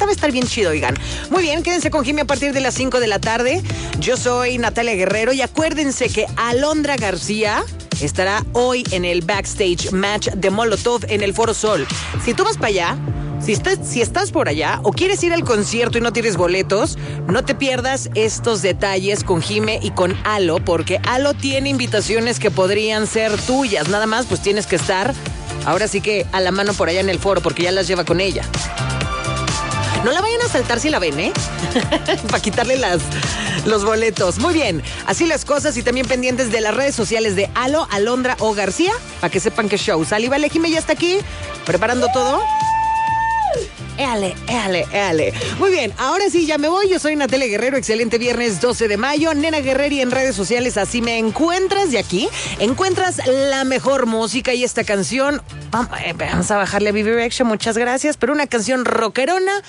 neta va a estar bien chido, oigan. Muy bien, quédense con Jimmy a partir de las 5 de la tarde. Yo soy Natalia Guerrero y acuérdense que Alondra García estará hoy en el Backstage Match de Molotov en el Foro Sol. Si tú vas para allá, si estás por allá o quieres ir al concierto y no tienes boletos, no te pierdas estos detalles con Jime y con Alo, porque Alo tiene invitaciones que podrían ser tuyas. Nada más, pues tienes que estar, ahora sí que a la mano por allá en el foro, porque ya las lleva con ella. No la vayan a saltar si la ven, ¿eh? Para quitarle los boletos. Muy bien, así las cosas y también pendientes de las redes sociales de Alo, Alondra o García, para que sepan qué show. Sale, vale, Jime ya está aquí, preparando todo. Éale. Muy bien, ahora sí, ya me voy. Yo soy Natalia Guerrero. Excelente viernes 12 de mayo. Nena Guerreri en redes sociales. Así me encuentras. Y aquí encuentras la mejor música. Y esta canción, vamos a bajarle a Vivi Rexha. Muchas gracias. Pero una canción rockerona